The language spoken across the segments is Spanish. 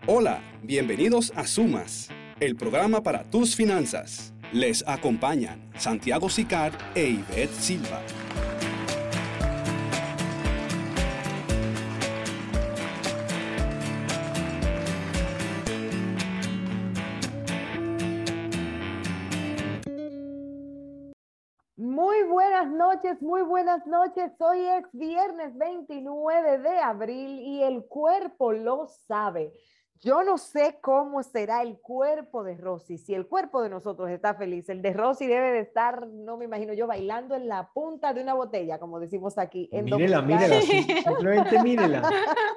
Hola, bienvenidos a Sumas, el programa para tus finanzas. Les acompañan Santiago Sicard e Ivette Silva. Muy buenas noches. Hoy es viernes 29 de abril y el cuerpo lo sabe. Yo no sé cómo será el cuerpo de Rosy. Si el cuerpo de nosotros está feliz, el de Rosy debe de estar, no me imagino yo, bailando en la punta de una botella, como decimos aquí en Mírela, Dominicana. mírela, simplemente mírela.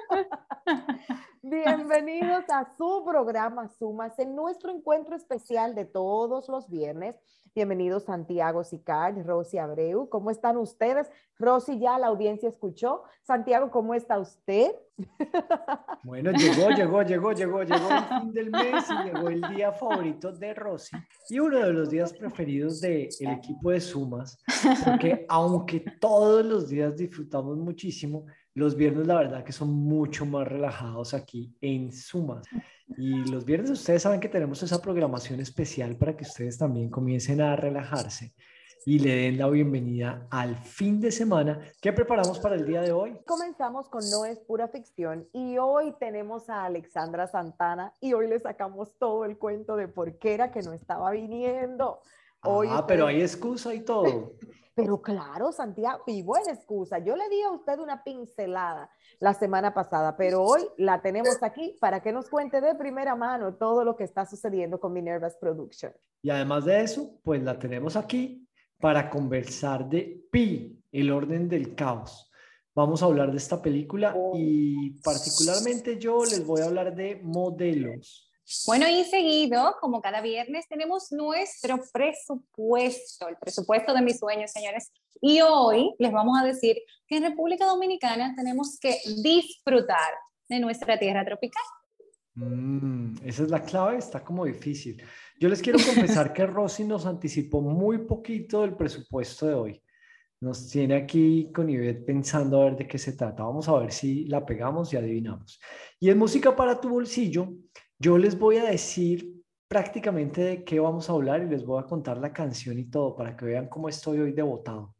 Bienvenidos a su programa Sumas, en nuestro encuentro especial de todos los viernes. Bienvenidos Santiago Sicard, Rosy Abreu. ¿Cómo están ustedes? Rosy, ya la audiencia escuchó. Santiago, ¿cómo está usted? Bueno, llegó el fin del mes y llegó el día favorito de Rosy y uno de los días preferidos del equipo de Sumas, porque aunque todos los días disfrutamos muchísimo, los viernes la verdad que son mucho más relajados aquí en Sumas. Y los viernes ustedes saben que tenemos esa programación especial para que ustedes también comiencen a relajarse y le den la bienvenida al fin de semana. ¿Qué preparamos para el día de hoy? Comenzamos con No es pura ficción y hoy tenemos a Alexandra Santana y hoy le sacamos todo el cuento de por qué era que no estaba viniendo. Hoy Pero hay excusa y todo. Pero claro, Santiago, y buena excusa. Yo le di a usted una pincelada la semana pasada, pero hoy la tenemos aquí para que nos cuente de primera mano todo lo que está sucediendo con Minerva's Production. Y además de eso, pues la tenemos aquí para conversar de Pi, el orden del caos. Vamos a hablar de esta película y particularmente yo les voy a hablar de modelos. Bueno, y seguido, como cada viernes, tenemos nuestro presupuesto, el presupuesto de mis sueños, señores. Y hoy les vamos a decir que en República Dominicana tenemos que disfrutar de nuestra tierra tropical. Esa es la clave, está como difícil. Yo les quiero confesar que Rosy nos anticipó muy poquito del presupuesto de hoy. Nos tiene aquí con Ivette pensando a ver de qué se trata. Vamos a ver si la pegamos y adivinamos. Y en Música para tu bolsillo, yo les voy a decir prácticamente de qué vamos a hablar y les voy a contar la canción y todo para que vean cómo estoy hoy devotado.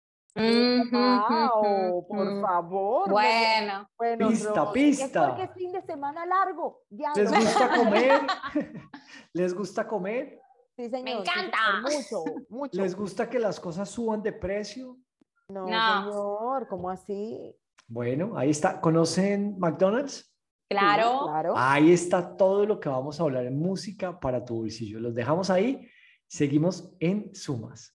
¡Wow! Por favor. Bueno, pista, Rosy, pista. es porque es fin de semana largo. Ya ¿Les gusta comer? ¿Les gusta comer? Sí, señor. Me encanta. Sí, señor. Mucho. ¿Les gusta que las cosas suban de precio? No, señor. ¿Cómo así? Bueno, ahí está. ¿Conocen McDonald's? Claro. Sí, claro. Ahí está todo lo que vamos a hablar en Música para tu bolsillo. Los dejamos ahí. Seguimos en Sumas.